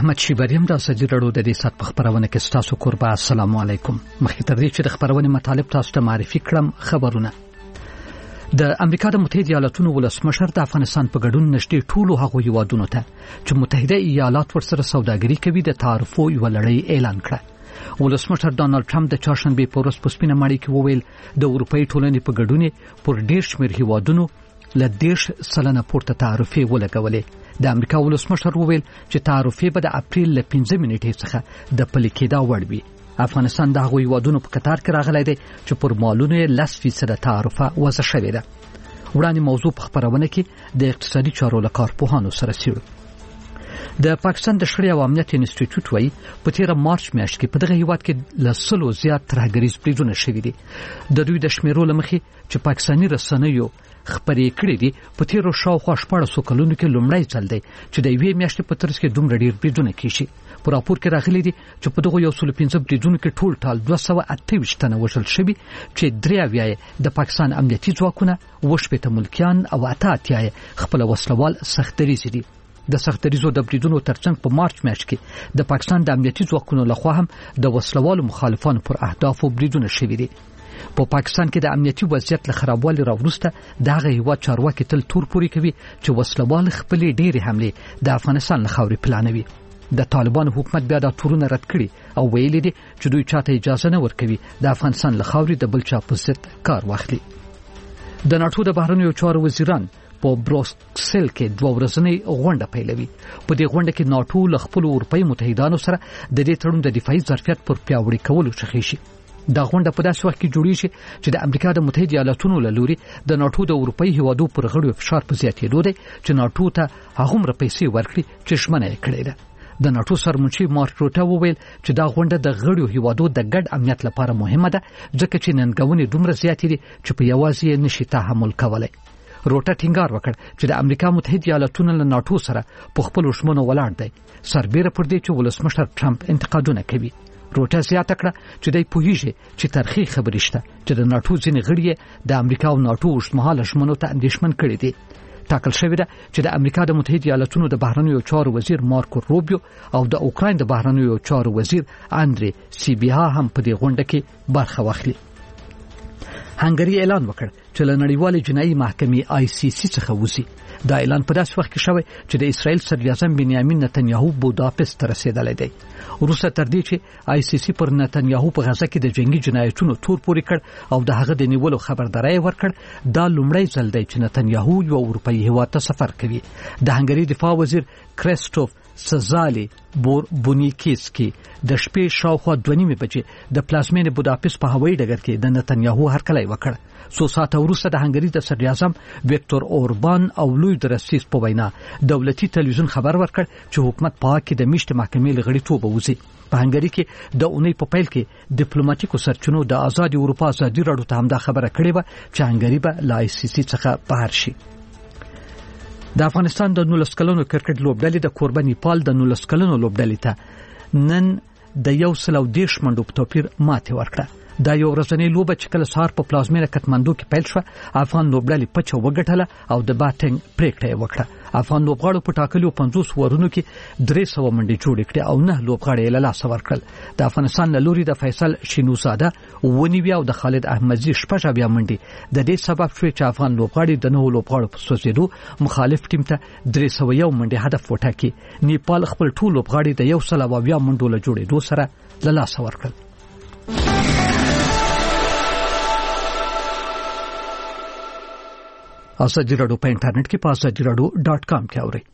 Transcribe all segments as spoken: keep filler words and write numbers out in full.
احمد شیبریم د سجی رړو د دې سات په خبرونه کې تاسو قربا السلام علیکم. مخکې تر دې چې د خبرونه مطالب تاسو ته معرفي کړم خبرونه. د امریکا د متحده ایالاتونو ولسمشر د افغانستان په ګډون نشټي ټولو هغو هیوادونو ته چې متحده ایالات ورسره سوداګري کوي د تعرفو یو لړۍ اعلان کړه. ولسمشر ډانلډ ټرمپ د چهارشنبه په ورځ په سپینه ماڼۍ کې وویل د اروپאי ټولنې په ګډون پر ډیر شمېر هیوادونو له دیش سلنه پورته تعرفې ولګولې. د امریکا ولسمشر وویل چې تعرفې به د اپریل ل پنځه نیټې څخه د پلي کېدا وړ وي. افغانستان د هغو هیوادونو په قطار کې راغلی دی چې پر مالونو یې لس فیصده تعرفه وضع شوې ده. وړاندې موضوع په خبرونه کې د اقتصادي چارو له کارپوهانو سره څېړو. د پاکستان د شخړې او امنیت انسټیټیوټ وايي په تیر مارچ میاشت کې په دغه هیواد کې له سلو زیات ترهګریز بریدونه شوي دي. د دوی د شمیرو له مخې چې پاکستاني رسنیو خبرې کړې دي په تیر شاوخوا شپږ کلونو کې لومړی ځل دی چې د یوې میاشتې په ترڅ کې دومره ډیر بریدونه کیږي. په راپور کې راغلي دي چې په دغه یو سل پنځه بریدونو کې ټول ټال دوه سوه اته ویشت تنه وژل شوي چې درې اویا د پاکستان امنیتي ځواکونه اووه شپېته ملکیان او اته اتیا خپل وسلوال سختدریز دي. د سختدریزو د بریدونو ترڅنګ په مارچ میاشت کې د پاکستان د امنیتي ځواکونو لخوا هم د وسلوالو مخالفانو پر اهدافو بریدونه شوي دي. په پاکستان کې د امنیتي وضعیت له خرابوالي راوروسته دغه هیواد چارواکي تل تور پوري کوي چې وسلوال خپل ډېری حمله د افغانستان له خاورې پلانوي. د طالبان حکومت بیا د تورونه رد کړي او ویلي دي چې دوی چاته اجازه نه ورکوي د افغانستان له خاورې د بل چا په ضد کار واخلي. د ناټو د بهرنیو چارو وزیران په بروکسل کې دوه ورځنۍ غونډه پیلوي. په دې غونډه کې ناټو له خپل اروپאי متحدانو سره د دې تړون د دفاعي ظرفیت پر پیاوړي کولو شخې شي. دا غونډه په داسې وخت کې جوړیږي چې د امریکا د متحده ایالاتونو له لوري د ناټو د اروپאי هیوادو پر غړو فشار په زیاتېدو دی چې ناټو ته هغومره پیسې ورکړي چې ژمنه یې کړې ده. د ناټو سرمنشي مارک روټه وویل چې دا غونډه د غړو هیوادو د ګډ امنیت لپاره مهمه ده ځکه چې ننګونې دومره زیاتې دي چې په یوازې یې نشي تحمل کولای. روټه ټینګار وکړ چې د امریکا متحده ایالاتونو له ناټو سره په خپل ژمنو ولاړ دی سربېره پر دې چې ولسمشر ټرمپ انتقادونه کوي. روټه زیاته کړه چې دای پوهیږي چې تاریخي خبرې شته چې د ناټو ځینې غړي د امریکا او ناټو اوږدمهاله ژمنو ته اندېښمن کړي دي. ټاکل شوې ده چې د امریکا د متحده ایالاتونو د بهرنیو چارو وزیر مارکو روبیو او د اوکراین د بهرنیو چارو وزیر اندری سیبیا هم په دې غونډه کې برخه واخلي. هنګری اعلان وکړ چې له نړیوالې جنایي محکمې آی سی سی څخه وځي. دا اعلان په داسې وخت کې شوی چې د اسرائیل صدر اعظم بنیامین نتنیاهو بوداپست ته رسیدلی دی. وروسته تر دې چې آی سی سی پر نتنیاهو په غزه کې د جنگي جنایتونو تور پوري کړ او د هغه د نیولو خبرداري ورکړ، دا لومړی ځل دی چې نتنیاهو یو اروپאי هیواد ته سفر کوي. د هنګری دفاع وزیر کریستوف سزالی بور بونیکیسکی د شپې شاوخوا دوه نیمې بجې د پلازمین بوداپست په هوایي ډګر کې د نتنیاهو هرکلی وکړ. څو ساعته وروسته د هنګری د صدر اعظم ویکتور اوربان او لوی درسیس په وینا دولتي تلویزیون خبر ورکړ چې حکومت په کې د میشت محکمې لغړیتوب وځي. په هنګری کې د اونۍ په پیل کې ډیپلوماټیکو سرچینو د آزاد اروپا ازادي راډیو ته هم دا خبره کړې و چې هنګری به لا آی سی سی څخه بهر شي. د افغانستان د نولس کلنو کرکټ لوبډلې د کوربه نیپال د نولس کلنو لوبډلې ته نن د یو سل او دېرش منډو په توپیر ماتې ورکړه. دا یو ورځنۍ لوبه چې کله سهار په پلازمینه کټمنډو کې پیل شوه، افغان لوبډلې پچه وګټله او د باتنګ پریکړه یې وکړه. افغان لوبغاړو په ټاکلو پنځوس ورونو کې درې سوه منډې جوړې کړې او نه لوبغاړي یې له لاسه ورکړل. د افغانستان له لوري د فیصل شینوزاده اووه نوي او د خالد احمدزي شپږ اویا منډې د دې سبب شوې چې افغان لوبغاړي د نهو لوبغاړو په سوځېدو مخالف ټیم ته درې سوه یو منډې هدف وټاکي. نیپال خپل ټول لوبغاړي د یو سل او اویا منډو له جوړېدو سره له لاسه ورکړل. ازادي راډیو په انټرنیټ کې په ازادي راډیو ډاټ کام کې اورئ.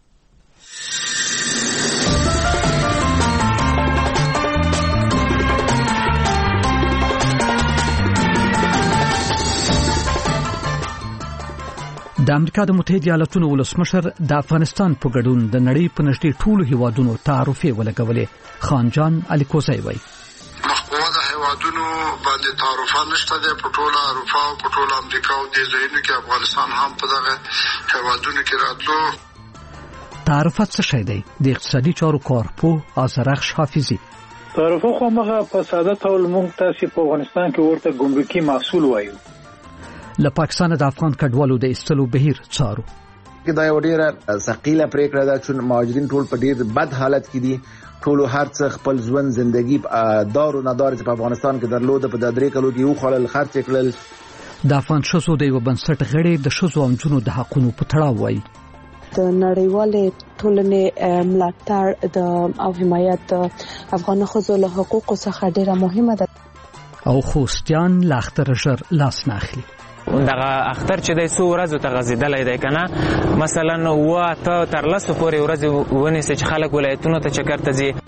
د امریکا د متحده ایالاتونو ولسمشر د افغانستان په ګډون د نړۍ په نږدې ټولو هیوادونو تعرفې ولګولې. خان جان علي کوزی وایي هیوادونو باندې تعرفه نشته ده په ټوله اروپا او په ټوله امریکا او د ځایونو کې افغانستان هم په دغه هیوادونو کې راتلو. تعرفه څه شی دی؟ د اقتصادي چارو کارپوه آذرخش حافظي تعرفه خو موږ په ساده ډول موږ تاسو په افغانستان کې ورته ګمرکي محصول وایو. له پاکستان د افغان کډوالو د ایستلو بهیر څارو. دا یو ډیره ثقيله پریکړه ده چې مهاجرین ټول په ډیر بد حالت کې دي. ټول هر څه خپل ژوند زندگی دار او ندار چې په افغانستان کې درلود په د درې کلو کې یو خلل خرچ کړل. د افغان شوزو د یو بنسټ غړي د شوزو او جنو د حقونو په تړاو وایي د نړیوالې ټولنې ملاتړ د او حمایت د افغان ښځو له حقوقو څخه ډیره مهمه ده. او خوستیان لا اختر ژر لاس نه اخلي. دغه اختر چې د څو ورځو ته غزیدلې ده کنه، مثلا و ته تر لاسو پورې ورځ ونیسه چې خلک ولایتونو ته چکر ته ځي.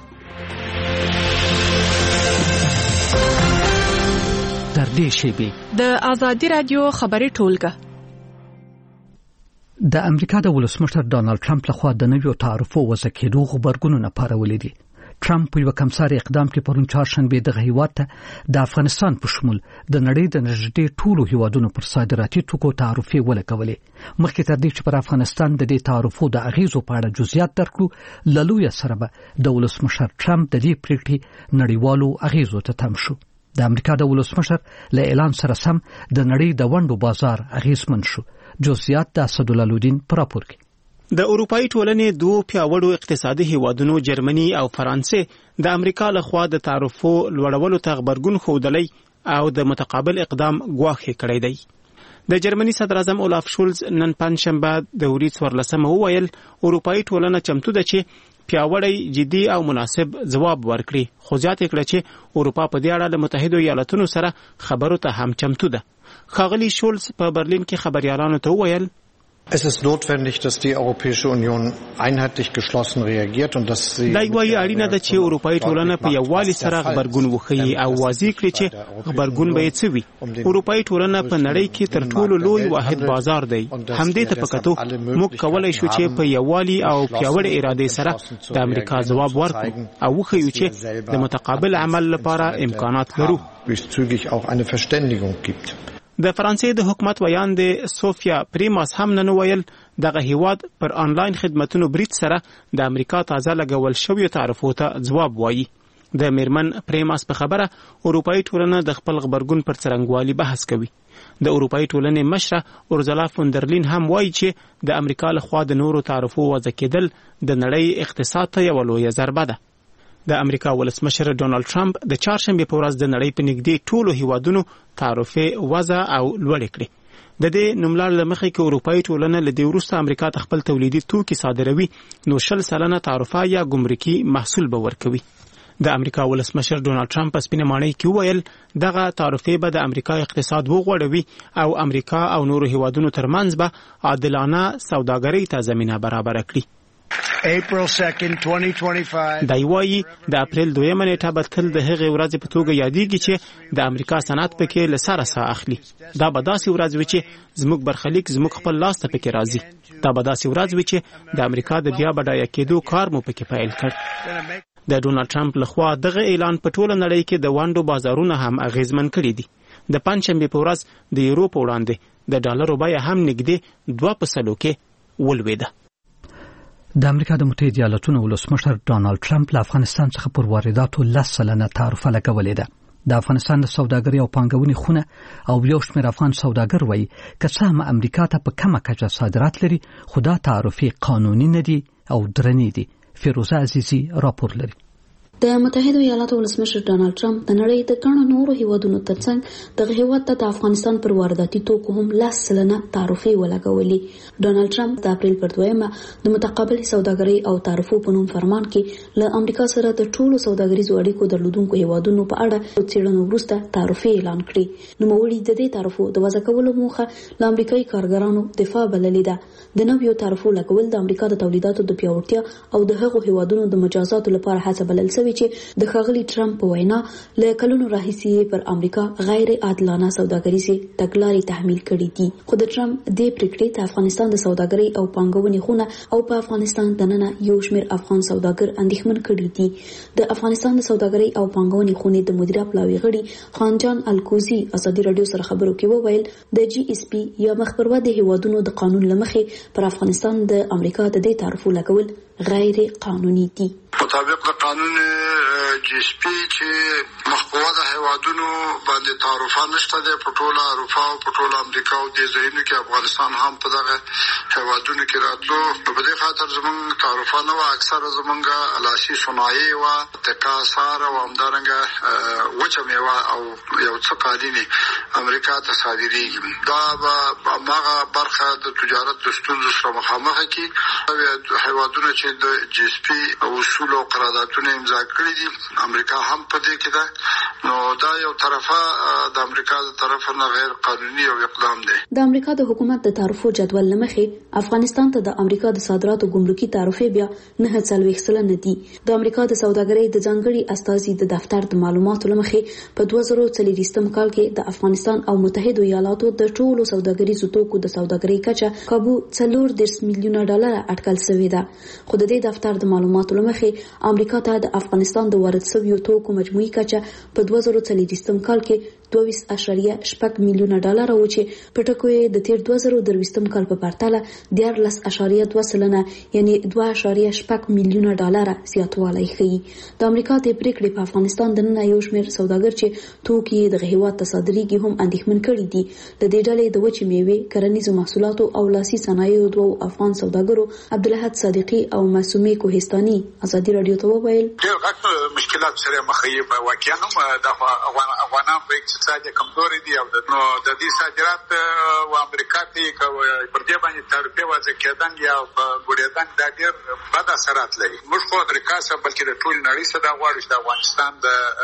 تر دې شی د آزادي رادیو خبري ټولګه. د امریکا د ولسمشر ډانلډ ټرمپ لخوا د نویو تعرفو وضع کېدو خبرګونونه پارولې دي. ټرمپ په یو کمساري اقدام کې پرون چهارشنبه د هیواد ته د افغانستان په شمول د نړۍ د نږدې ټولو هیوادونو پر صادراتي توکو تعرفې ولګولې. مخکې تر دې چې پر افغانستان د دې تعرفو د اغیزو په اړه جزئیات درکړو، للوی سره به د ولسمشر ټرمپ د دې پریکړې نړیوالو اغیزو ته تم شو. د امریکا د ولسمشر له اعلان سره سم د نړۍ د ونډو بازار اغیزمن شو. جزئیات د اسدالدین پر راپور کې. د اروپאי ټولنې دوه پیاوړو اقتصادي هیوادونو جرمني او فرانسې د امریکا له خوا د تعرفو لوړولو ته غبرګون ښودلی او د متقابل اقدام ګواښ کړی دی. د جرمني صدر اعظم اولاف شولز نن پنځشنبه د ورځ ورلسمه وویل اروپאי ټولنه چمتو ده چې پیاوړی جدي او مناسب ځواب ورکړي، خو زیاته کړه چې اروپا په دې اړه د متحده ایالاتونو سره خبرو ته هم چمتو ده. ښاغلي شولز په برلین کې خبريالانو ته وویل Es ist notwendig, dass die Europäische Union einheitlich geschlossen reagiert und dass sie دا یوه اړینه ده چې اروپאי ټولنه په یووالي سره غبرګون وښیي او واضح کړي چې غبرګون به یې څه وي. اروپאי ټولنه په نړۍ کې تر ټولو لوی واحد بازار دی. همدې ته په کتو موږ کولی شو چې په یووالي او پیاوړې ارادې سره د امریکا ځواب ورکړو او وښیو چې د متقابل عمل لپاره امکانات لرو. zügig auch eine Verständigung gibt. د فرانسې د حکومت ویان د سوفیا پریماس هم نن ویل دغه هیواد پر آنلاین خدماتونو برید سره د امریکا تازه لګول شوی تعرفو ته ځواب وایي. د میرمن پریماس په خبره اروپאי ټولنه د خپل غبرګون پر څرنګوالي بحث کوي. د اروپאי ټولنې مشره اورزلا فوندرلین هم وایي چې د امریکا لخوا د نورو تعرفو وضع کېدل د نړۍ اقتصاد ته یوه لویه ضربه ده. د امریکا ولسمشر ډونالد ټرمپ د چهارشنبه په ورځ د نړۍ په نږدې ټولو هیوادونو تعرفې وضع او لوړې کړې. د دې نوملړ له مخې کې اروپאי ټولنه له دې وروسته امریکا ته خپل تولیدي توکي صادروي نو شل سلنه تعرفه یا ګمرکي محصول به ورکوي. د امریکا ولسمشر ډونالد ټرمپ په سپینه ماڼۍ کې وویل دغه تعرفې به د امریکا اقتصاد وغوړوي او امریکا او نورو هیوادونو ترمنځ به عادلانه سوداګرۍ ته زمینه برابر کړي. April second, twenty twenty-five دای وایي د اپریل دویمه نیټه به تل د هغې ورځې په توګه یادېږي چې د امریکا صنعت پکې له سره ساه اخلي. دا به داسې ورځ وي چې زموږ برخلیک زموږ خپل لاس ته پکې راځي. دا به داسې ورځ وي چې د امریکا د بیا بډایه کېدو کار مو پکې پیل کړ. د ډونالد ټرمپ لخوا دغه اعلان په ټوله نړۍ کې د ونډو بازارونه هم اغیزمن کړي دي. د پنځشنبې په ورځ د یورو په وړاندې د ډالرو بیه هم نږدې دوه په سلو کې ولوېده. د امریکا د متحده ایالاتونو ولسمشر ډانلډ ټرمپ له افغانستان څخه پر وارداتو لس سلنه تعرفه لګولې ده. د افغانستان د سوداګرۍ او پانګونې خونه او یو شمېر افغان سوداګر وایي که څه هم امریکا ته په کمه کچه صادرات لري خو دا تعرفې قانوني نه دي او درنې دي. فیروزه عزیزی راپور لري. د متحده ایالاتو ولسمشر ډانلډ ټرمپ د نړۍ د ګڼو نورو هیوادونو ترڅنګ دغه هیواد ته د افغانستان پر وارداتي توکو هم لس سلنه تعرفې ولګولې. ډانلډ ټرمپ د اپریل پر دویمه د متقابل سوداګرۍ او تعرفو په نوم فرمان کې له امریکا سره د ټولو سوداګریزو اړیکو درلودونکو هیوادونو په اړه څېړنو وروسته تعرفې اعلان کړې. نوموړي د دې تعرفو د وضع کولو موخه له امریکایي کارګرانو دفاع بللې ده. د نویو تعرفو لګول د امریکا د تولیداتو د پیاوړتیا او د هغو هیوادونو د مجازاتو لپاره هڅه بلل شوې چې د ښاغلي ټرمپ په وینا له کلونو راهیسې پر امریکا غیر عادلانه سوداګریزې تګلارې تحمیل کړي دي. خو د ټرمپ دې پریکړې ته افغانستان د سوداګرۍ او پانګونې خونه او په افغانستان دننه یو شمېر افغان سوداګر اندېښمن کړي دي. د افغانستان د سوداګرۍ او پانګونې خونې د مدیره پلاوي غړي خانجان الکوزي ازادي رادیو سره خبرو کې وویل د جی اس پی یا مخبروا د هیوادونو د قانون لمخې پر افغانستان د امریکا د دې تعرفو لګول غیر قانوني دي. مطابق د قانون جی اس پی چې مخبوه د هیوادونو باندې تعرفه نشته ده په ټوله اروپا او په ټوله امریکا او د ځایونو کې افغانستان هم په دغه هیوادونو کې راتلو. په دې خاطر زمونږ تعرفه نه وه، اکثره زمونږ لاسي صنایع وه، تکه سار او همدارنګه وچه میوه او یو څه قالینې امریکا ته صادریږي. دا به هماغه برخه د تجارت د ستونزو سره مخامخ کړي. هیوادونه چې د جی اس پی اصول او قراردادونه امضا کړي دي، امریکا هم په دې کې ده، نو دا یو طرفه د امریکا د طرف نه غیر قانوني او اقدام دی. د امریکا د حکومت د تعرفو جدول لمخې افغانستان ته د امریکا د صادراتو ګمرکي تعرفې بیا نه څلوېښت سلنه دي. د امریکا د سوداګرۍ د ځانګړي استازي د دفتر د معلوماتو لمخې په دوه زره څلوېښتم کال کې د افغانستان او متحده ایالاتو د ټولو سوداګریزو توکو د سوداګرۍ کچه کابو څلور دېرش میلیونه ډالر اټکل شوې ده. خو د دې دفتر د معلوماتو لمخې امریکا ته د افغانستان د وارد شویو توکو مجموعي کچه په دوه زره څلوېښتم کال کې دوه ویشت اعشاریه شپږ میلیونه ډالر و چې په ټکو یې د تیر دوه زره درویشتم کال په پرتله دیارلس اعشاریه دوه سلنه یعنی دوه اعشاریه شپږ میلیونه ډالر زیاتوالی ښیي. د امریکا د پریکړې په افغانستان د نن یو شمېر سوداګر چې توکي دغه هیواد ته صادریږي هم اندېښمن کړي دي. د دې ډلې د وچې میوې، کرنیزو محصولاتو او لاسي صنایعو دوو افغان سوداګرو عبدالاحد صادقي او معصومې کوهستاني ازادي رادیو ته وویل ډېر غټ مشکلات سره مخ یې واقعا هم د افغانانو په اقتصاد کمزوري دي او نو د دې صادرات او امریکا ته پر دې باندې تعرفې وضع کېدل یا ګډېدل دا ډېر بد اثرات لري. موږ خو امریکا سره بلکې د ټول نړۍ سره دا غواړو چې د افغانستان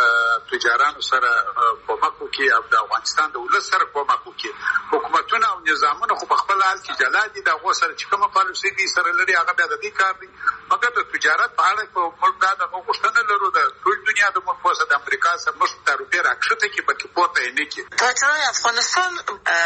د تجارانو سره کومک وکړي او د افغانستان د ولس سره کومک وکړي. حکومتونه او نظامونه خو په خپل حال کې جلا دي، د هغو سره چې کومه پالیسي دي سره لري هغه بیا د دې کار دی. مګر د تجارت په اړه خو موږ دا د غوښتنه لرو د ټول دنیا د موږ د امریکا سره موږ تعرفې راکښته کړي بلکې پورته یې نه کړي. تاجرای افغانستان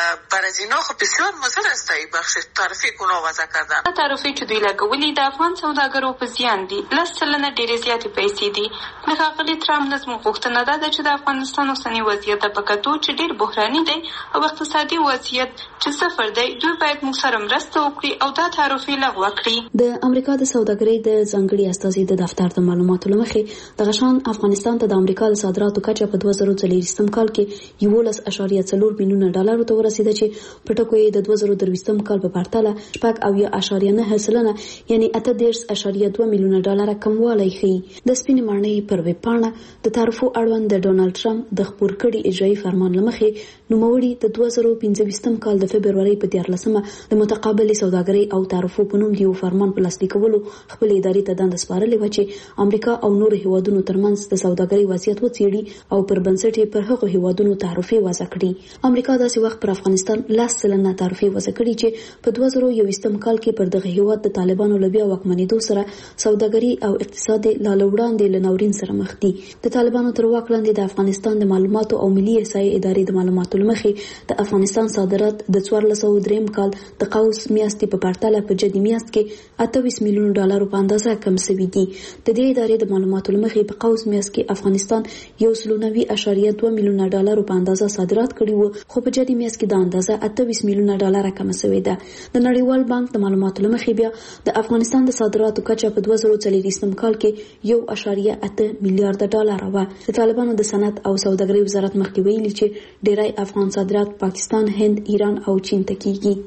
بر از اینا خب بسیار مضر است ای بخش تعرفه اونا وضع کردن. تعرفه چې دوی لګولي د افغان سوداګرو په زیان دي. لس سلنه ډېرې زیاتې پیسې دي. د ښاغلي ټرمپ نه زموږ غوښتنه دا ده چې د افغانستان اوسنی وضعیت ته په کتو چې ډېر بحراني دی او اقتصادي وضعیت چې صفر دی، دوی باید موږ سره مرسته وکړي او دا تعرفې لغوه کړي. د امریکا د سوداګرۍ د ځانګړي استازي د دفتر د معلوماتو لمخې دغه شان افغانستان ته د امریکا د صادراتو کچه په دوه زره څلوېښتم کال کې یولس اعشاریه څلور میلیونه ډالر ته ورسیده چې په ټکو یې د دوه زره درویشتم کال په پرتله شپږ اویا اعشاریه نه سلنه یعنی اته دېرش اعشاریه دوه میلیونه ډالر کموالی ښیي. د سپینې ماڼۍ پر ویب پاڼه د تعرفو اړوند د ډونالډ ټرمپ د خپور کړي اجرایي فرمان لمخې نوموړي د دوه زره پنځه ویشتم کال د فبرورۍ په دیارلسمه د متقابلې سوداګرۍ او تعرفو په نوم د یو فرمان په لاسلیک کولو خپل ادارې ته دنده سپارلې وه چې امریکا او نورو هیوادونو ترمنځ د سوداګرۍ وضعیت وڅېړي او پر بنسټ یې پر هغو هیوادونو تعرفې وضع کړي. امریکا داسې وخت پر افغانستان لس سلنه تعرفې وضع کړي چې په دوه زره یوویشتم کال کې پر دغه هیواد د طالبانو له بیا واکمنېدو سره سوداګري او اقتصاد یې لا له وړاندې له ناورین سره مخ دي. د طالبانو تر واک لاندې د افغانستان د معلوماتو او ملي احصایې ادارې د معلوماتو له مخې د افغانستان صادرات د څوارلس سوه درېیم کال د قوس میاشتې په پرتله په جدي میاشت کې اته ویشت میلیونو ډالرو په اندازه کم شوي دي. د دې ادارې د معلوماتو له مخې په قوس میاشت کې افغانستان یو سل نوي اعشاریه دوه میلیونه ډالرو په اندازه صادرات کړي وو، خو په جدي میاشت کې د اندازه اته ویشت میلیونه ډالر کم شوې ده. د نړیوال بانک د معلوماتو له مخې بیا د افغانستان د صادراتو کچه په دوه زره څلوېښتم کال کې یو اعشاریه اته میلیارډ ډالر وه. د طالبانو د صنعت او سوداګرۍ وزارت مخکې ویلي چې ډیری افغان صادرات پاکستان، هند، ایران او چین ته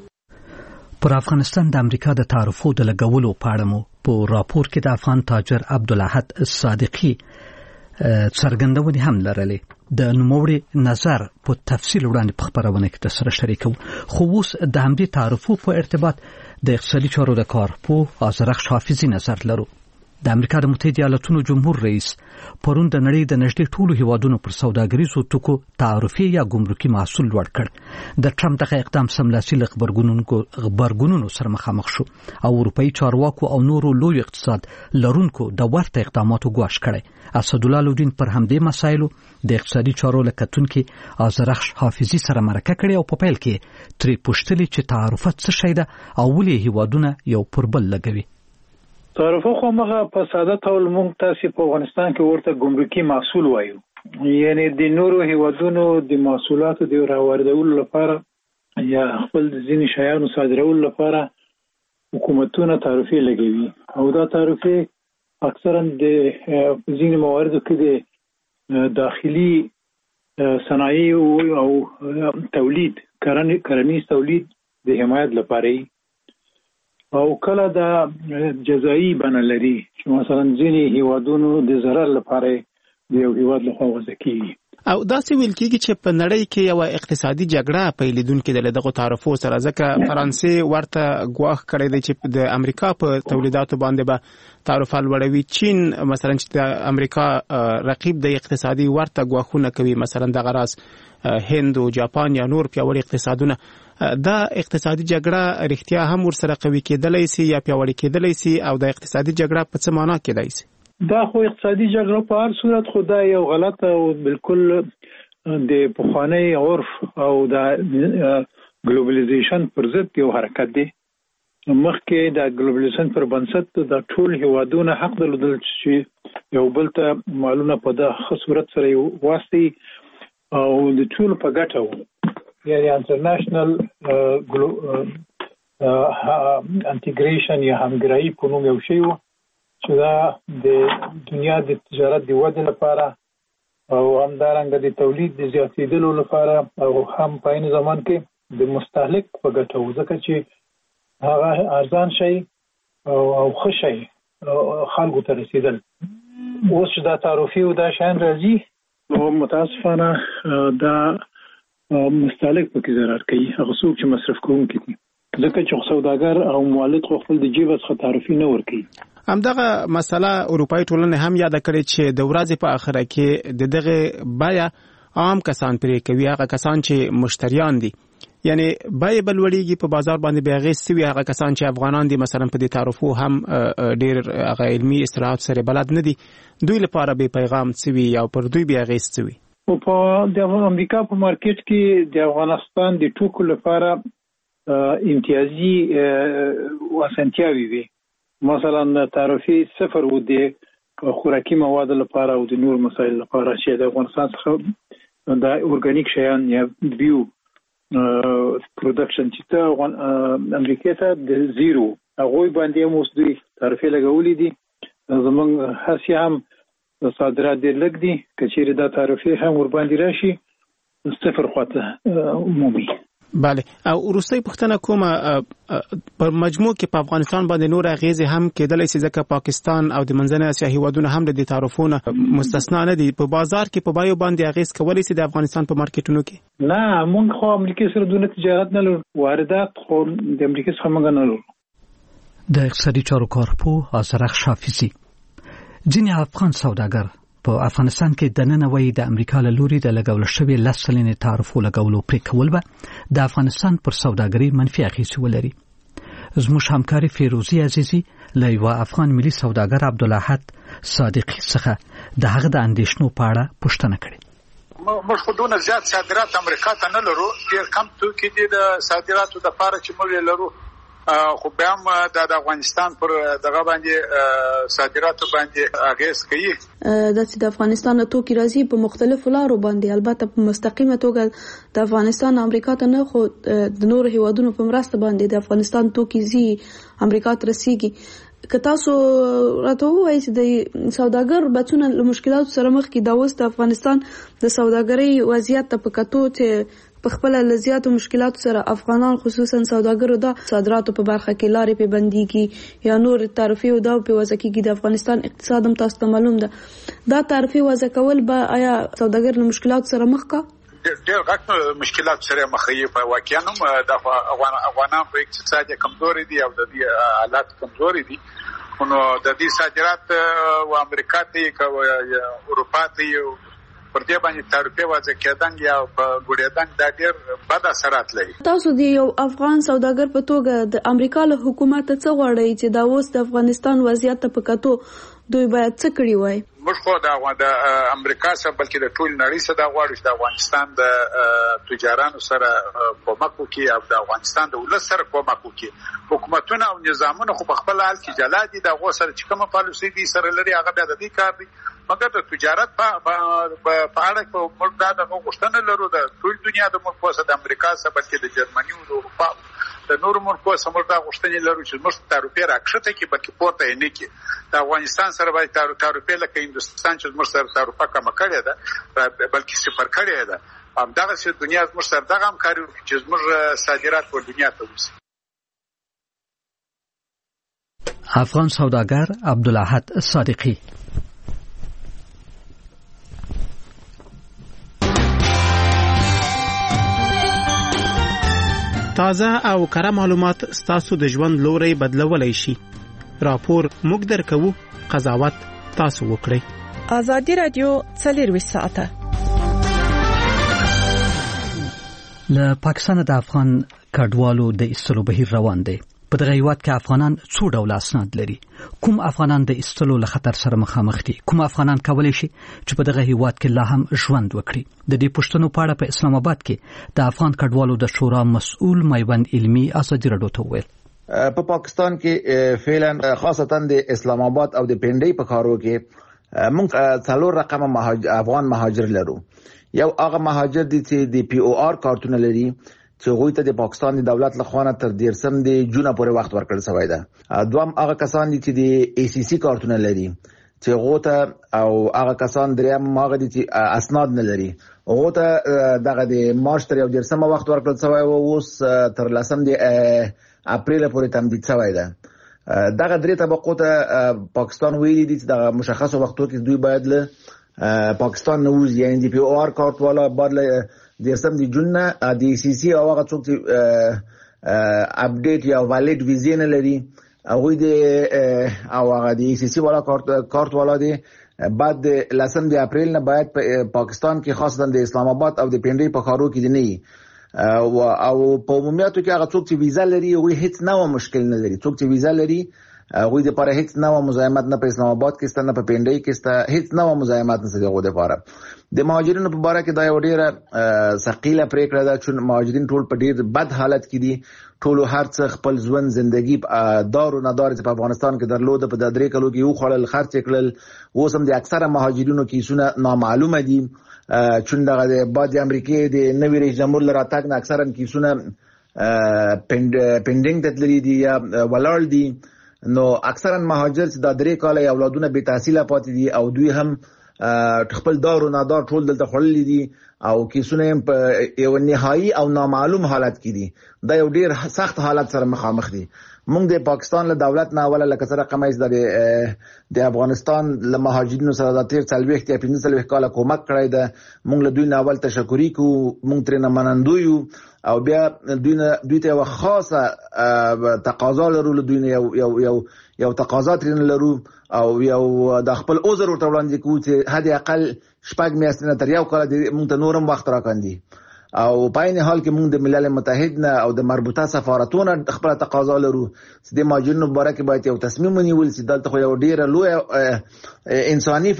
کیږي. پر افغانستان د امریکا د تعرفو د لګولو په اړه مو په راپور کې د افغان تاجر عبدالاحد صادقي څرګندونې هم لرلې. د نوموړي نظر په تفصیل وړاندې په خبرونه کې د سره شریکو. خو اوس د همدې تعرفو په ارتباط د اقتصادي چارو د کارپوه آذرخش حافظي نظر لرو. د امریکا د متحده ایالاتونو جمهور رئیس پرون د نړۍ د نږدې ټولو هیوادونو پر سوداګریزو توکو تعرفې یا ګمرکي محصول لوړ کړ. د ټرمپ دغه اقدام سملاسي له غبرګونونو سره مخامخ شو او اروپایي چارواکو او نورو لوی اقتصاد لرونکو د ورته اقداماتو ګواښ کړی. اسدالله لودین پر همدې مسایلو د اقتصادي چارو له کتونکي آذرخش حافظي سره مرکه کړې او په پیل کې ترې پوښتلې چې تعرفه څه شی ده او ولې هیوادونه یو پر بل لګوي. تعرفه خو مغه په ساده ډول مونږ تاسو په افغانستان کې ورته ګمرکي محصول وایو، یعنی د نورو هیوادونو د محصولاتو د راوړدولو لپاره یا خپل ځینې شیانو صادرولو لپاره حکومتونه تعرفې لګوي او دا تعرفې اکثرا د ځینې مواردو کې د داخلي صنایع او تولید کرنیز تولید د حمایت لپاره او کله دا جزایی بڼه لري چې مثلا ځینې هیوادونو د ضرر لپاره د یو هیواد لخوا وضع کیږي او داسې ویل کېږي چې په نړۍ کې یو اقتصادي جګړه پیلېدونکې ده له دغو تعرفو سره، ځکه فرانسې ورته ګواښ کړی دی چې د امریکا په تولیداتو باندې به تعرفه لوړوي. چین مثلا چې د امریکا رقیب دی اقتصادي ورته ګواښونه کوي، مثلا دغه راز هند او جاپان یا نور پیاوړي اقتصادونه. دا اقتصادي جګړه رښتیا هم ورسره قوي کېدلی سي یا پیاوړې کېدلی سي او د اقتصادي جګړه په څه معنا کېدای سي؟ دا خو اقتصادي جګړه په هر صورت خو دا یو غلط او بالکل د پخوانی عرف او د ګلوبلایزیشن پر ضد یو حرکت دی. مخکې د ګلوبلایزیشن پر بنسټ د ټول هیوادونو حق درلودل چې یو بل ته مالونه په دغه صورت سره یو واسطي او د ټول په ګټه وو، یعنی انټرنیشنل انټیګریشن یا همګرایي په نوم یو شی وو چې دا د دنیا د تجارت د ودې لپاره او همدارنګه د تولید د زیاتېدلو لپاره او هم په عین زمان کې د مستهلک په ګټه وو، ځکه چې هغه ارزان شي او ښه شي خلکو ته رسېدل. اوس چې دا تعرفې او دا شیان راځي نو متاسفانه دا مستهلک پکې ضرر کوي، هغه څوک چې مصرف کوونکي دي، ځکه چې سوداګر او مولد خو خپل د جیب څخه تعرفې نه ورکوي. همدغه مسله اروپایي ټولنې هم یاد کړې چې د ورځې په اخره کې د دغه بیا عام کسان پرې کوي، هغه کسان چې مشتریان دي، یعنی بیا بلوړیږي په بازار باندې به هغه سوي هغه کسان چې افغانان دي مثلا په دې تعرفو هم ډېر هغه علمي اصطلاحات سره بلد نه دي، دوی لپاره به پیغام سوي یا پر دوی به هغه سوي. او په د امریکا په مارکیټ کې د افغانستان د ټوکو لپاره امتیازي وسنتیاوي وي، مثلا تعرفې صفر و د خوراکي مواد لپاره او د نور مسایل لپاره چې د افغانستان څخه د اورګانیک شیان یا بیو پروډکشن چې ته امریکا ته د زیرو هغه باندې هم اوس دوی تعرفې لګولې دي. زمونږ هڅې هم صادرات ډېر لږ دي، که چیرې دا تعرفې هم ور باندې راشي صفر خواته عمومي. بله، او وروستۍ پوښتنه کومه په مجموع کې په افغانستان باندې نور اغیزې هم کېدلی شي، ځکه پاکستان او د منځنۍ اسیا هیوادونه هم د دې تعرفونو مستثنا نه دي. په بازار کې په بیو باندې اغیز کولی شي د افغانستان په مارکیټونو کې؟ نه، موږ خو امریکا سره دونه تجارت نه لرو، واردات خو د امریکا څخه موږ نه لرو. د اقتصادي چارو کارپوه آذرخ شافعي ځینې افغان سوداګر په افغانستان کې د نن وی د امریکا له لوري د لګول شوی لسلنې تعرفو لګولو پرې کول به د افغانستان پر سوداګري منفي اغیزې ولري. زموږ همکاري فیروزي عزیزي له یو افغان ملي سوداګر عبدالاحد صادقي څخه د هغه د اندېښنو په اړه پوښتنه کړې. موږ خو دونه زیات صادرات امریکا ته نه لرو، ډېر کم توکي دي د صادراتو لپاره چې موږ لرو، خو بیا هم د افغانستان پر دغه باندې صادراتو باندې اغیز کوي. د افغانستان توکي راځي په مختلفو لارو باندې، البته په مستقیمه توګه د افغانستان امریکا ته نه، خو د نور هیوادونو په مرسته باندې د افغانستان توکي زی امریکا ته رسیږي. که تاسو راته ووایئ چې د سوداګر بچونه له مشکلاتو سره مخ کې، دا اوس د افغانستان د سوداګرۍ وضعیت ته په کتو چې په خپل لزیاتو مشکلاتو سره افغانان خصوصا سوداګرو د صادراتو په برخه کې لارې په بنديږي یا نور تعرفې او دا په وضع کې د افغانستان اقتصاد هم تاسو ته معلوم ده. دا تعرفې وضع کول به آیا سوداګر له مشکلاتو سره مخ کا؟ ډېر غټ مشکلات سره مخ یې په واقعیا نوم د افغانان په اقتصاد کمزوري دي او د دې حالات کمزوري دي، نو د دې صادرات او امریکا ته او اروپا ته پر دې باندې تعرفې وضع کېدل یا په ګډېدل دا ډېر بد اثرات لري. تاسو د یو افغان سوداګر په توګه د امریکا له حکومت څخه غواړئ چې دا اوس د افغانستان وضعیت په کتو دوی باید څه کړی وای؟ موږ خو د امریکا سره بلکې د ټول نړۍ سره دا غواړو چې د افغانستان د تجارانو سره کومک وکړي او د افغانستان د ولس سره کومک وکړي. حکومتونه او نظامونه خو په خپل حال کې جلا دي، د غو سره چې کومه پالیسي دي سره لري هغه بیا د دې کار دي. مګر د تجارت په اړه په موږ دا د غوښتنه لرو د ټول دنیا د ملکو سره د امریکا سره بلکې د جرمني او د اروپا د نورو ملکو سره موږ دا غوښتنې لرو چې موږ تعرفې راکښته کړي بلکې پورته یې نه کړي. د افغانستان سره باید تعرفې لکه هندوستان چې موږ سره تعرفه کمه کړې ده بلکې صفر کړې ده. همدغسې دنیا زموږ سره دغه همکاري وکړي چې زموږ صادرات ټول دنیا ته وځي. افغان سوداګر عبدالاحد صادقی. تازه او کره معلومات ستاسو د ژوند لوري بدلولای شي. راپور موږ درکوو، قضاوت تاسو وکړئ. ازادي رادیو څلورویشت ساعته له پاکستان د افغان کډوالو د ایستلو بهیر روان دی. په دغه هیواد کې افغانان څو ډول اسناد لري؟ کوم افغانان د ایستلو له خطر سره مخامخ دي؟ کوم افغانان کولی شي چې په دغه هیواد کې لا هم ژوند وکړي؟ د دې پوښتنو په اړه په اسلام آباد کې د افغان کډوالو د شورا مسؤل میوند علمي ازادي راډیو ته وویل. په پاکستان کې فعلا خاصتا د اسلام آباد او د پنډۍ په کارو کې موږ څلور رقم افغان مهاجر لرو. یو هغه مهاجر دي چې د پی او آر کارتونه لري چې غوی ته د پاکستان د دولت لخوا تر دیرسم د جون پورې وخت ورکړل شوی دی. دوام هغه کسان دي چې د ای سی سی کارتونه لري چې غوته او هغه کسان دریم هغه دي چې اسناد نه لري. غوته دغه د مارچ تر یو دیرسم وخت ورکړل شوی او اوس تر لسم د اپریل پورې تمدید شوی دی. دغه درې طبقو ته پاکستان ویلي دي چې د مشخصو وختو کې دوی باید له پاکستان نه وځي، یعنی د پی او آر کارت والا باید له دیرسم دی جون نه د سی سی او هغه څوک چې اپډیټ یا ویلیډ ویزا نه لري هغه د او هغه د سی سی والا کارت کارت والا دی بعد لسم دی اپریل نه باید په پاکستان کې خاصتا د اسلام آباد او د پنډۍ په کارو کې نه او او په عمومیاتو کې هغه څوک چې ویزا لري هغه هیڅ نه مشکل نه لري. څوک چې ویزا لري هغه د لپاره هیڅ نه مزاحمت نه په اسلام آباد کې ستنه په پنډۍ کې ست هیڅ نه مزاحمت نه سره غوډه لپاره. د مهاجرینو په اړه کې دا یو ډیره ثقيله پریکړه ده چې مهاجرین ټول په ډیر بد حالت کې دي. ټول هر څه خپل ژوند ژوندۍ دار او ندار چې په افغانستان کې درلود په د درې کلو کې یو خړل خرچ کړل. اوس هم د اکثره مهاجرینو کیسونه نامعلومه دي چې دغه بعد امریکای د نوی رئیس جمهور لراتګ نه اکثرا کیسونه پینډینګ تدلری دي یا ولاړ دي. نو اکثرا مهاجر چې د درې کال اولادونه به تحصیل پاتې دي او دوی هم خپل دار او نادار ټول دلته خړلې دي او کیسونه په یو نهایی او نامعلوم حالت کې دي. دا یو ډیر سخت حالت سره مخامخ دي. موږ د پاکستان له دولت نه اوله لکه سره قمایز د د افغانستان له مهاجرینو سره د تیر څلويخت یا پنځه څلويخت کال کومک کړی ده. موږ له دوی نه اول تشکر کوو، موږ ترې نه منندوی یو او بیا دوی نه دوی ته خاصه تقاضا لرو، له دوی نه یو یو یو یو تقاضا ترې لرو او یو د خپل عذر ورته وړاندې کوو چې حد اقل شپږ میاشتې نه تر یو کال موږ ته نورم وخت راکاندي. او په عین حال کې موږ د ملل متحد نه او د مربوطه سفارتونو خپل تقاضا لرو چې د مهاجرینو مبارک باید یو تصمیم ونیول چې دلته خو یو ډیره لوی انساني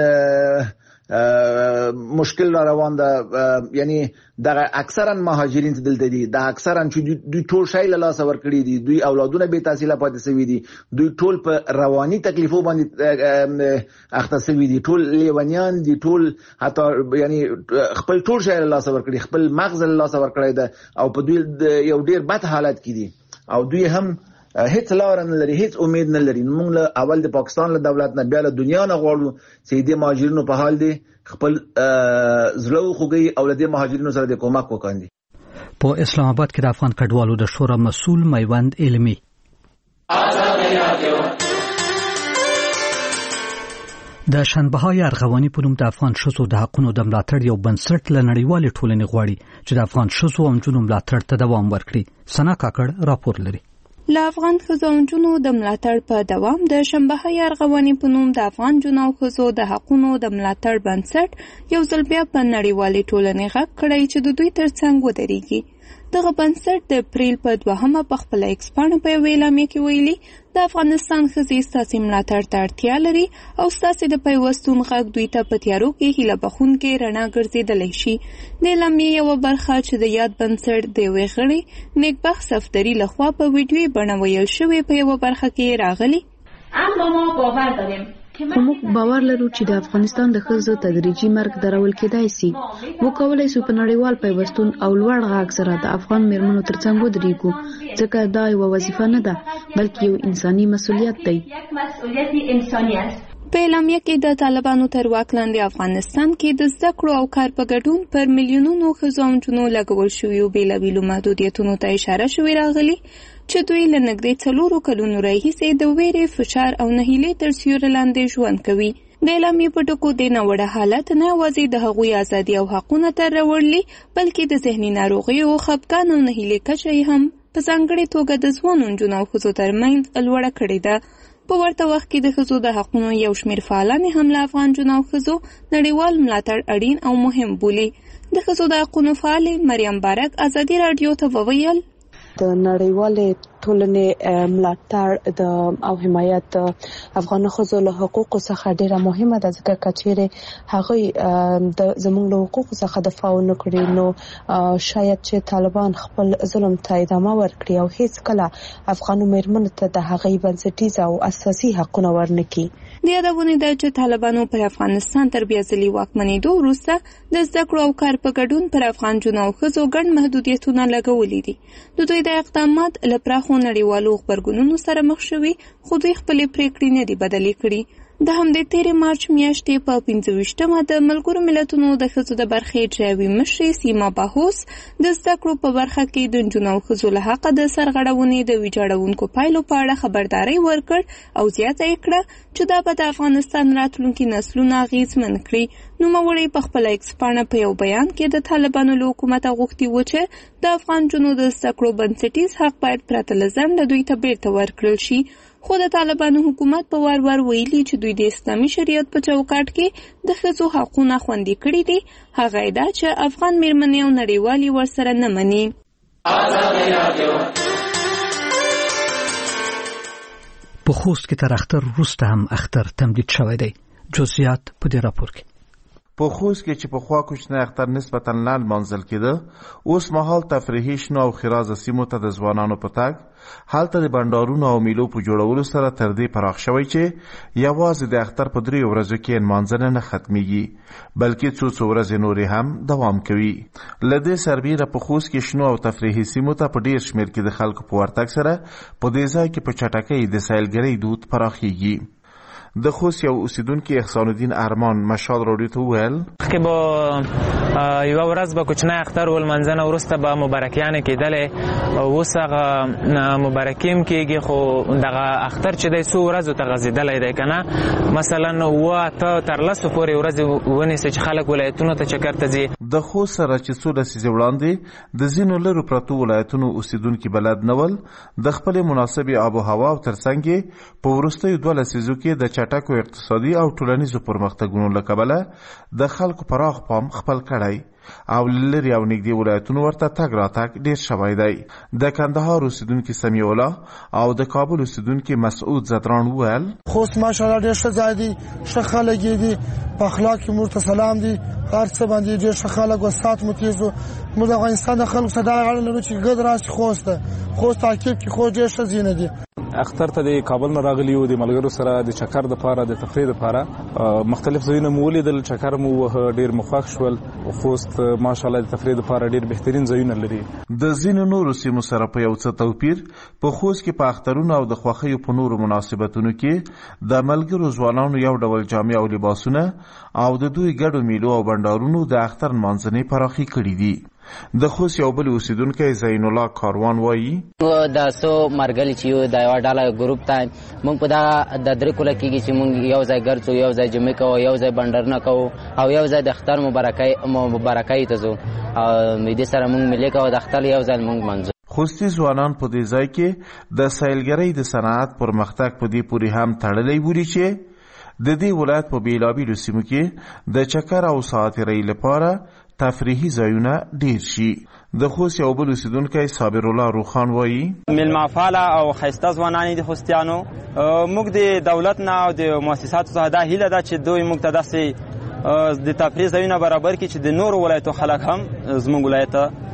مشکل را روان ده. یعنی دغه اکثرا مهاجرین چې دلته دي دا اکثرا چې دوی ټول شای له لاس ورکړي دي، دوی اولادونه به تحصیل پاتې شوي دي، دوی ټول په رواني تکلیفو باندې اخته شوي دي، ټول لیونیان دي، ټول حتی یعنی خپل ټول شای له لاس ورکړي، خپل مغز له لاس ورکړي ده او په دوی یو ډیر بد حالت کې دي او دوی هم هیڅ لار نه لري، هیڅ امید نه لري. موږ له اول د پاکستان له دولت نه بیا له دنیا نه غواړو چې د مهاجرینو په حال دي خپل زړه خوږي او د مهاجرینو سره د کومک وکاندي. په اسلام آباد کې د افغان کډوالو د شورا مسؤل میوند علمي. د شنبهای ارغواني په نوم د افغان ښځو د حقونو د ملاتړ یو بنسټ له نړیوالې ټولنې غواړي چې د افغان ښځو او نجونو ملاتړ ته دوام ورکړي. سنا کاکړ راپور لري. له افغان ښځو او نجونو د ملاتړ په دوام د شنبهای ارغواني په نوم د افغان نجونو او ښځو د حقونو د ملاتړ بنسټ یو ځل بیا په نړیوالې ټولنې غږ کړی چې د دوی ترڅنګ ودرېږي. دغه بنسټ د اپریل په دوهمه په خپله ایکس پاڼه په یوه اعلامیه کې ویلي د افغانستان ښځې ستاسې ملاتړ ته اړتیا لري او ستاسې د پیوستون غږ دوی ته په تیارو کې هیله بخونکې رڼا ګرځېدلی شي. د اعلامیې یوه برخه چې د یاد بنسټ د یوې غړي نیکبخت صفدري لخوا په ویډیویي بڼه ویل شوې په یوه برخه کې راغلي. اما ما باور داریم خو موږ باور لرو چې د افغانستان د ښځو تدریجي مرګ درول کېدای شي. وکولای شو په نړیوال پیوستون او لوړ غږ سره د افغان میرمنو ترڅنګ ودرېږو، ځکه دا یوه وظیفه نه ده بلکې یو انساني مسؤلیت دی. په اعلامیه کې د طالبانو تر واک لاندې افغانستان کې د زده کړو او کار په ګډون پر میلیونونو ښځو او نجونو لګول شویو بېلابېلو محدودیتونو ته اشاره شوې راغلي چې دوی له نږدې څلورو کلونو راهیسې د ویرې، فشار او نهیلۍ تر سیوري لاندې ژوند کوي. د اعلامیې په ټکو د ناوړه حالت نه یوازې د هغوی ازادي او حقونه تر راوړلي، بلکې د ذهني ناروغیو، خفګان او نهیلۍ کچه یې هم په ځانګړې توګه د ځوانو نجونو او ښځو ترمنځ لوړه کړې ده. په ورته وخت کې د ښځو د حقونو یو شمېر فعالان هم له افغان نجونو او ښځو نړیوال ملاتړ اړین او مهم بولي. د ښځو د حقونو فعالې مریم بارک ازادي راډیو ته وویل د نړیوالې ټولنې ملاتړ د او حمایت د افغان ښځو له حقوقو څخه ډیره مهمه ده، ځکه کچېره هغه د زموږ له حقوقو څخه دفاع ونه کړي نو شاید چې طالبان خپل ظلم ته ادامه ورکړي او هیڅ کله افغانو میرمنو ته د هغې بنسټیز او اساسي حقونه ورنکړي. د یادونې ده چې طالبانو پر افغانستان تر بیا ځلي واکمنېدو وروسته د زده کړو او کار په ګډون پر افغان نجونو او ښځو ګڼ محدودیتونه لګولي دي. د دوی د اقدامات له پراخو نړیوالو غبرګونونو سره مخ شوي، خو دوی خپلې پریکړې نه دي بدلې کړي. د همدې تیرې مارچ میاشتې په پنځه ویشتمه د ملګرو ملتونو د ښځو د برخې ډرایوي مشرې سیما باهوس د زده کړو په برخه کې د نجونو او ښځو له حقه د سرغړونې د ویجاړونکو پایلو په اړه خبرداری ورکړ او زیاته یې کړه چې دا به د افغانستان راتلونکي نسلونه اغېزمن کړي. نوموړې په خپله ایکس پاڼه په یو بیان کې د طالبانو له حکومته غوښتي و چې د افغان نجونو د زده کړو بنسټیز حق باید پرته له ځنډه دوی ته بیرته ورکړل شي. خو د طالبانو حکومت په وار وار ویلي چې دوی د اسلامي شریعت په چوکاټ کې د ښځو حقونه خوندي کړي دي. هغه یې دا چې افغان میرمنې او نړیوالې ورسره نه مني. په خوست کې تر اختر وروسته هم اختر تمدید شوی دی. جزئیات په دې راپور کې. په خوست کې چې په خوا کوچنی اختر نسبتا لنډ منځل کېده، اوس مهال تفریحي شنو او خیرازه سیمو ته د ځوانانو په تګ هلته د بنډارونو او میلو په جوړولو سره تر دې پراخ شوی چې یوازې د اختر په دریو ورځو کې نمانځنه نه ختمیږي بلکې څو څو ورځې نورې هم دوام کوي. له دې سربیره په خوست کې شنو او تفریحي سیمو ته په ډیر شمېر کې د خلکو په ورتګ سره په دې ځای کې په چټکۍ د سیلګرۍ دود پراخیږي. د خوست یو اوسیدونکي احسان الدین ارمان مشال راډیو ته وویل که با یوه ورځ به کوچنی اختر ولمانځنه وروسته به مبارکیانې کېدلې، اوس هغه مبارکي هم کېږي خو دغه اختر چې دی څو ورځو ته غځېدلی دی که نه، مثلا اوه اته تر لسو پورې ورځې ونیسي چې خلک ولایتونو ته چکر ته ځي. د خوست سره چې څو لسیزې وړاندې د ځینو لرو پرتو ولایتونو اوسیدونکي بلد نه ول، د خپلې مناسبې آب و هوا او ترڅنګ یې په وروستیو دوه لسیزو کې د چټکو اقتصادي او ټولنیزو پرمختګونو له کبله د خلکو پراخ پام خپل کړی او لري او نږدې ولایتونو ورته تګ راتګ ډیر شوی دی. د کندهار اوسیدونکي سمیع الله او د کابل اوسیدونکي مسعود زدران وویل خوست ماشاءالله ډیر ښه ځای دی، ښه خلک دي، په اخلاق کې موږ ته سلام دي، هر څه باندې ډیر ښه خلک او سات مو تیز. موږ د افغانستان د خلکو سره دا غواړو چې ګډ راشي خوست ته خوست تعقیب کې خو ډیر ښه ځینې دي. اختر ته د کابل نه راغلی و، د ملګرو سره د چکر د پاره د تفریح د پاره مختلف ځایونه مو ولیدل، چکر مو وه، ډیر مخاخ شول. خوست ماشاءالله د تفریح د پاره ډیر بهترین ځایونه لري. د ځینو نورو سیمو سره په یو څه توپیر په خوست کې په اخترونو او د خوښیو په نورو مناسبتونو کې د ملګرو ځوانانو یو ډول جامې او لباسونه او د دوی ګډو میلو او بنډارونو د اختر نمانځنې پراخي کړي دي. د خوست یو بل اوسیدونکی زین الله کاروان وایي د سو مرګل چې یو د یو ډاله ګروپ ته مونږ په دا د درې کوله کېږي چې مونږ یو ځای ګرځو، یو ځای جمعې کوو، یو ځای بنډارونه کوو او یو ځای د اختر مبارکۍ مبارکۍ ته ځو او دې سره مونږ ملي کوو، د اختر یو ځای مونږ منځو. خوستي ځوانان په دې ځای کې د سیلګرۍ د صنعت پرمختګ په دې پورې هم تړلی بولي چې د دې ولایت په بیلابیلو سیمو کې د چکر او ساعترۍ لپاره تفریحي ځایونه ډیر شي. د خوست یو بل اوسیدونکی صابر الله روخان وایي میلمه فعاله او ښایسته ځوانان دي خوستیانو. موږ د دولت نه او د مؤسساتو څخه دا هیله ده چې دوی موږ ته داسې د تفریح ځایونه برابر کړي چې د نورو ولایتو خلک هم زموږ ولایت ته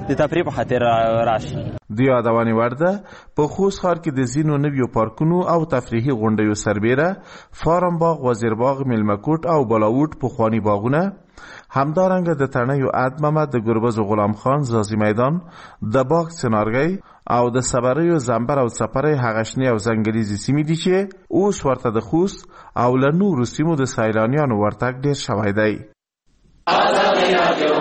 د تفریح په خاطر راشي. د یادونې وړ ده په خوست ښار کې د ځینو نویو پارکونو او تفریحي غونډیو سربیره فارم باغ، وزیر باغ، میلمکوټ او بالاوټ پخواني باغونه، همدارنګه د تڼیو اد محمد، د ګربز غلام خان، زازي میدان، د باغ سنارګي او د صبریو زنبر او څپرې هغه شنې او ځنګلیزې سیمې دي چې اوس ورته د خوست او له نورو سیمو د سیلانیانو ورتګ ډېر شوی دی.